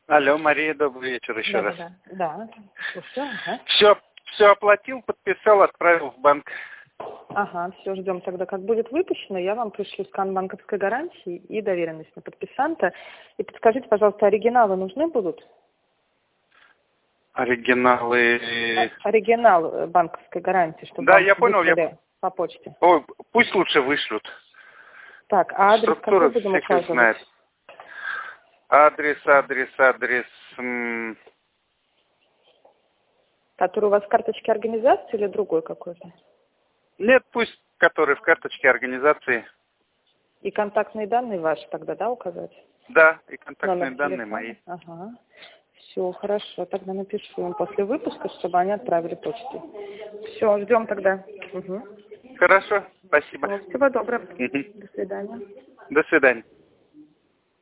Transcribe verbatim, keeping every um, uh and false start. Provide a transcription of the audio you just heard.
Алло, Мария, добрый вечер еще Да, раз. да, да. Да, слушаю, ага. Все, все оплатил, подписал, отправил в банк. Ага, все, ждем тогда, как будет выпущено. Я вам пришлю скан банковской гарантии и доверенность на подписанта. И подскажите, пожалуйста, оригиналы нужны будут? Оригиналы. А- Оригинал э, банковской гарантии, чтобы Да, вам я понял, я... выслали по почте. Ой, пусть лучше вышлют. Так, а адрес какой Структура будем всех их указывать? знает. Адрес, адрес, адрес. м, Который у вас в карточке организации или другой какой-то? Нет, пусть, который в карточке организации. И контактные данные ваши тогда, да, указать? Да, и контактные Номер данные телефона? мои. Ага. Все, хорошо. Тогда напишу им после выпуска, чтобы они отправили почтой. Все, ждем тогда. Угу. Хорошо, спасибо. Всего доброго. Мгм. До свидания. До свидания.